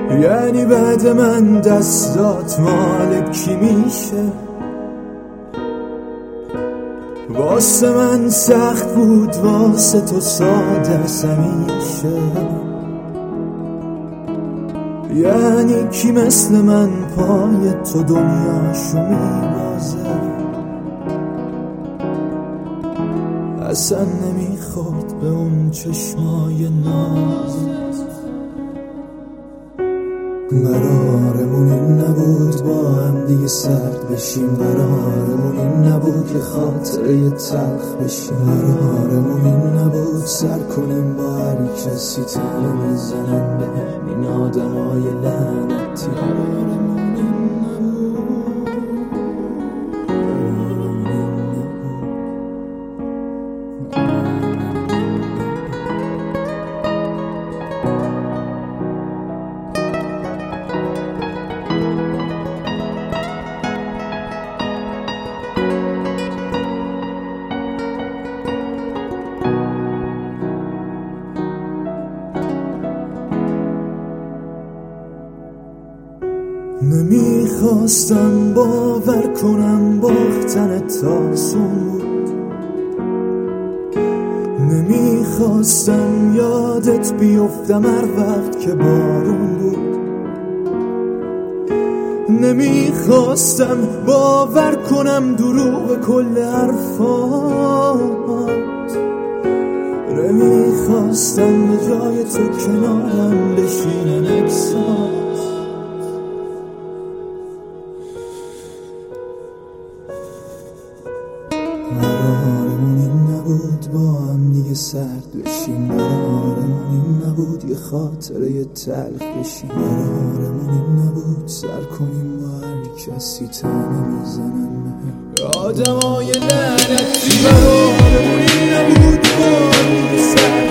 یعنی بعد من دستات مال کی میشه؟ واسه من سخت بود، واسه تو ساده است همیشه. یعنی کی مثل من پای تو دنیاشو میبازه؟ اصلا نمیخورد به اون چشمای نازت. قرارمون این نبود با هم دیگه سرد بشیم، قرارمون این نبود که خاطره تلخ بشیم، قرارمون این نبود سر کنیم با هر کسی تنه میزنن به این آدمای لعنتی. قرارمون این نمیخواستم باور کنم باختنت آسون بود، نمیخواستم یادت بیفتم هر وقت که بارون بود، نمیخواستم باور کنم دروغ کل حرفات، نمیخواستم به جای تو کنارم بشینن عکسات. قرارمون این نبود با هم دیگه سرد بشیم، قرارمون این نبود یه خاطره تلخ بشیم، قرارمون این نبود سر کنیم با هر کسی تنه میزنن به آدمای لعنتی. قرارمون این نبود با هم دیگه سرد